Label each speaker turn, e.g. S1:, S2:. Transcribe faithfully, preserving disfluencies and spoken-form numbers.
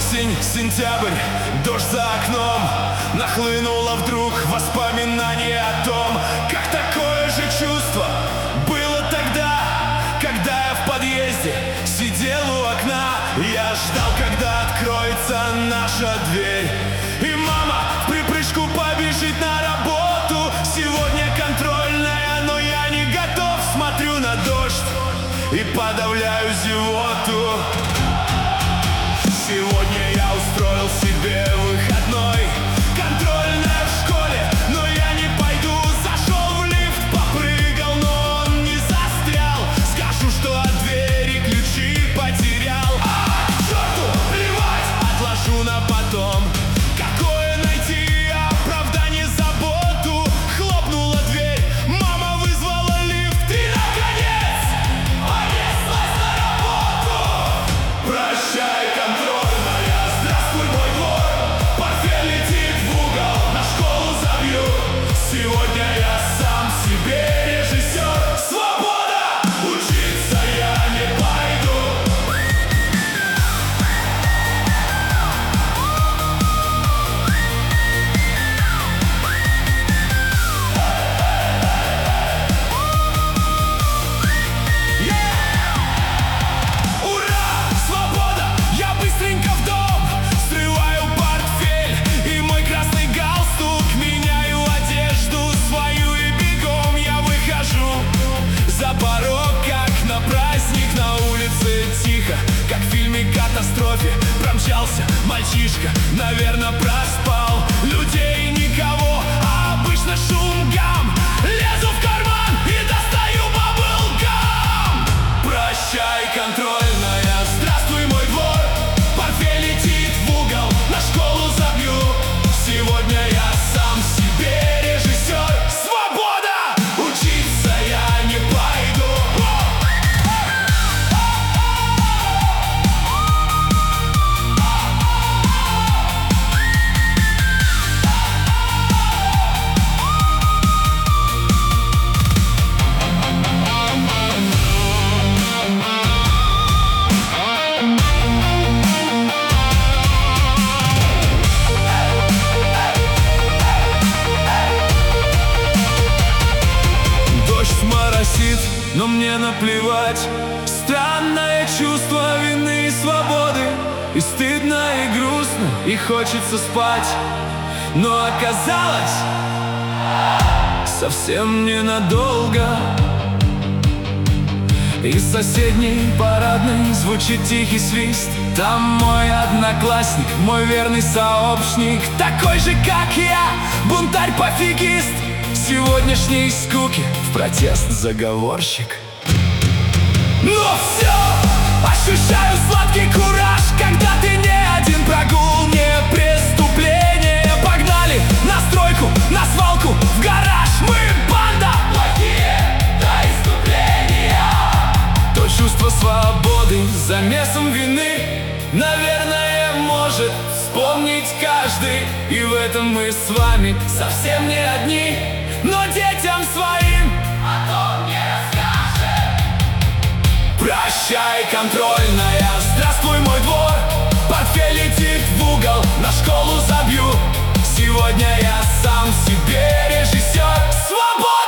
S1: Осень, сентябрь, дождь за окном. Нахлынуло вдруг воспоминание о том, как такое же чувство было тогда, когда я в подъезде сидел у окна. Я ждал, когда откроется наша дверь, и мама в припрыжку побежит на работу. Сегодня контрольная, но я не готов. Смотрю на дождь и подавляю зевоту. Сегодня я устроил себе выходной. Контрольная в школе, но я не пойду. Зашел в лифт, попрыгал, но он не застрял. Скажу, что от двери ключи потерял. А, к черту, плевать, отложу на потом. Какое найти оправдание, заботу? Хлопнула дверь, мама вызвала лифт, и наконец понеслась на работу. Прощай, контроль. Сегодня я сам себе режиссер. Свобода! Учиться я не пойду. Yeah! Ура! Свобода! Я быстренько в дом. Срываю портфель и мой красный галстук. Меняю одежду свою и бегом я выхожу за порог, как на праздник. На улице тихо, как в фильме «Катастрофе». Промчался мальчишка, наверное, проспал. Людей никого, а обычно шум, гам. Лезу в карман и достаю баблгам. Прощай, контрольная, здравствуй, мой двор. Портфель летит в угол, на школу забью. Сегодня я сам себе режиссер. Свобода! Учиться я не пойду. Но мне наплевать. Странное чувство вины и свободы. И стыдно, и грустно, и хочется спать. Но оказалось, совсем ненадолго. Из соседней парадной звучит тихий свист. Там мой одноклассник, мой верный сообщник, такой же, как я, бунтарь-пофигист. Сегодняшней скуки в протест заговорщик. Но все, ощущаю сладкий кураж, когда ты не один. Прогул не преступление. Погнали на стройку, на свалку, в гараж. Мы банда, плохие до искупления. То чувство свободы замесом вины, наверное, может вспомнить каждый. И в этом мы с вами совсем не одни. Но детям своим о том не расскажем. Прощай, контрольная, здравствуй, мой двор. Портфель летит в угол, на школу забью. Сегодня я сам себе режиссер. Свобода!